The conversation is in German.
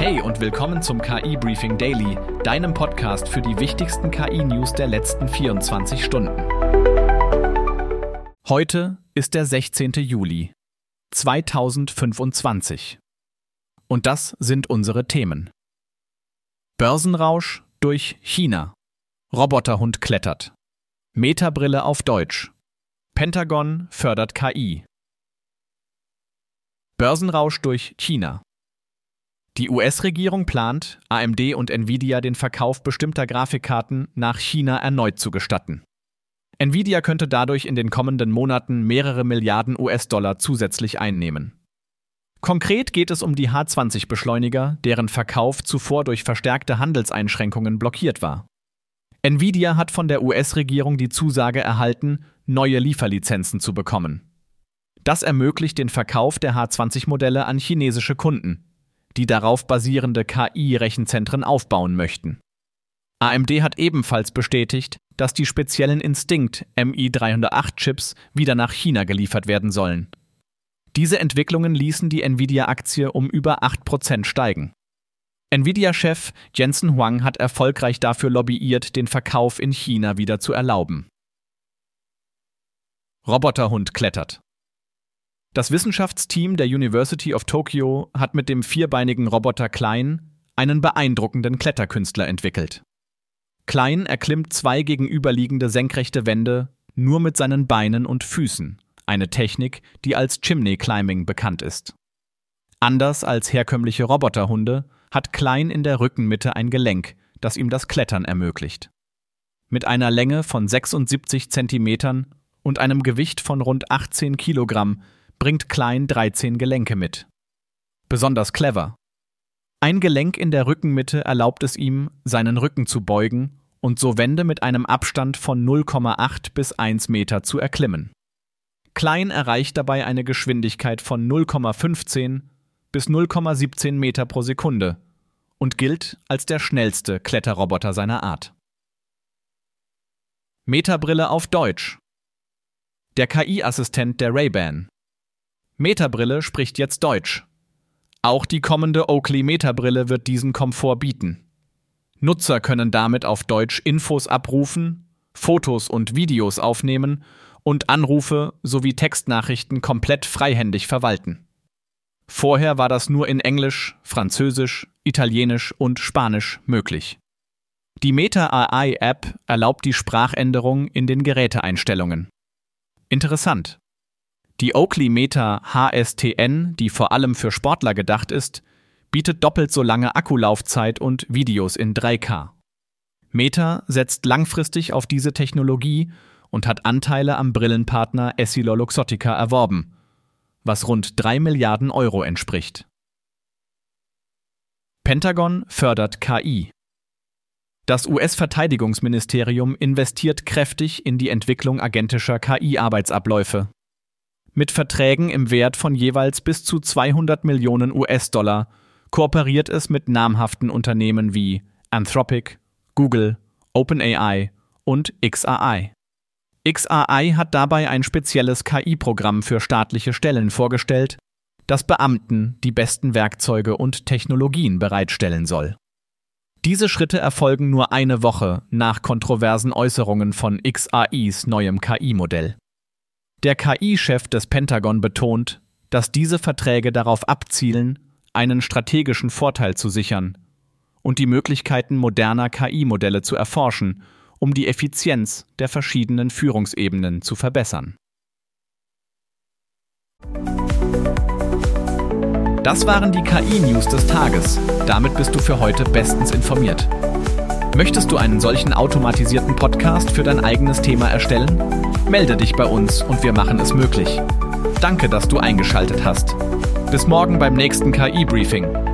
Hey und willkommen zum KI Briefing Daily, deinem Podcast für die wichtigsten KI-News der letzten 24 Stunden. Heute ist der 16. Juli 2025. Und das sind unsere Themen. Börsenrausch durch China. Roboterhund klettert. Meta-Brille auf Deutsch. Pentagon fördert KI. Börsenrausch durch China. Die US-Regierung plant, AMD und Nvidia den Verkauf bestimmter Grafikkarten nach China erneut zu gestatten. Nvidia könnte dadurch in den kommenden Monaten mehrere Milliarden US-Dollar zusätzlich einnehmen. Konkret geht es um die H20-Beschleuniger, deren Verkauf zuvor durch verstärkte Handelseinschränkungen blockiert war. Nvidia hat von der US-Regierung die Zusage erhalten, neue Lieferlizenzen zu bekommen. Das ermöglicht den Verkauf der H20-Modelle an chinesische Kunden, die darauf basierende KI-Rechenzentren aufbauen möchten. AMD hat ebenfalls bestätigt, dass die speziellen Instinct MI308-Chips wieder nach China geliefert werden sollen. Diese Entwicklungen ließen die Nvidia-Aktie um über 8% steigen. Nvidia-Chef Jensen Huang hat erfolgreich dafür lobbyiert, den Verkauf in China wieder zu erlauben. Roboterhund klettert. Das Wissenschaftsteam der University of Tokyo hat mit dem vierbeinigen Roboter Klein einen beeindruckenden Kletterkünstler entwickelt. Klein erklimmt zwei gegenüberliegende senkrechte Wände nur mit seinen Beinen und Füßen, eine Technik, die als Chimney Climbing bekannt ist. Anders als herkömmliche Roboterhunde hat Klein in der Rückenmitte ein Gelenk, das ihm das Klettern ermöglicht. Mit einer Länge von 76 Zentimetern und einem Gewicht von rund 18 Kilogramm bringt Klein 13 Gelenke mit. Besonders clever. Ein Gelenk in der Rückenmitte erlaubt es ihm, seinen Rücken zu beugen und so Wände mit einem Abstand von 0,8 bis 1 Meter zu erklimmen. Klein erreicht dabei eine Geschwindigkeit von 0,15 bis 0,17 Meter pro Sekunde und gilt als der schnellste Kletterroboter seiner Art. Meta-Brille auf Deutsch. Der KI-Assistent der Ray-Ban. Meta-Brille spricht jetzt Deutsch. Auch die kommende Oakley Meta-Brille wird diesen Komfort bieten. Nutzer können damit auf Deutsch Infos abrufen, Fotos und Videos aufnehmen und Anrufe sowie Textnachrichten komplett freihändig verwalten. Vorher war das nur in Englisch, Französisch, Italienisch und Spanisch möglich. Die Meta AI-App erlaubt die Sprachänderung in den Geräteeinstellungen. Interessant. Die Oakley Meta HSTN, die vor allem für Sportler gedacht ist, bietet doppelt so lange Akkulaufzeit und Videos in 3K. Meta setzt langfristig auf diese Technologie und hat Anteile am Brillenpartner EssilorLuxottica erworben, was rund 3 Milliarden Euro entspricht. Pentagon fördert KI. Das US-Verteidigungsministerium investiert kräftig in die Entwicklung agentischer KI-Arbeitsabläufe. Mit Verträgen im Wert von jeweils bis zu 200 Millionen US-Dollar kooperiert es mit namhaften Unternehmen wie Anthropic, Google, OpenAI und xAI. xAI hat dabei ein spezielles KI-Programm für staatliche Stellen vorgestellt, das Beamten die besten Werkzeuge und Technologien bereitstellen soll. Diese Schritte erfolgen nur eine Woche nach kontroversen Äußerungen von xAIs neuem KI-Modell. Der KI-Chef des Pentagon betont, dass diese Verträge darauf abzielen, einen strategischen Vorteil zu sichern und die Möglichkeiten moderner KI-Modelle zu erforschen, um die Effizienz der verschiedenen Führungsebenen zu verbessern. Das waren die KI-News des Tages. Damit bist du für heute bestens informiert. Möchtest du einen solchen automatisierten Podcast für dein eigenes Thema erstellen? Melde dich bei uns und wir machen es möglich. Danke, dass du eingeschaltet hast. Bis morgen beim nächsten KI-Briefing.